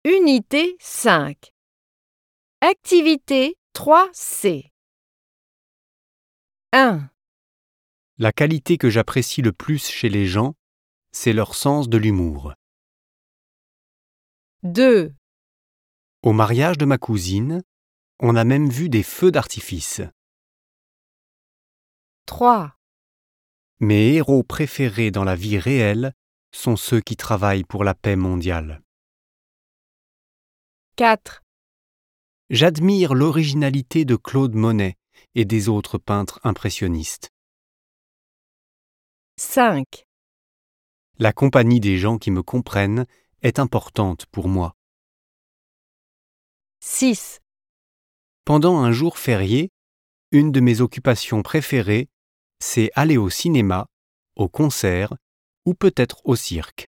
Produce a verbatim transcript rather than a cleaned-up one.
Unité cinq. Activité trois C. un. La qualité que j'apprécie le plus chez les gens, c'est leur sens de l'humour. deux. Au mariage de ma cousine, on a même vu des feux d'artifice. trois. Mes héros préférés dans la vie réelle sont ceux qui travaillent pour la paix mondiale. quatre. J'admire l'originalité de Claude Monet et des autres peintres impressionnistes. cinq. La compagnie des gens qui me comprennent est importante pour moi. six. Pendant un jour férié, une de mes occupations préférées, c'est aller au cinéma, au concert ou peut-être au cirque.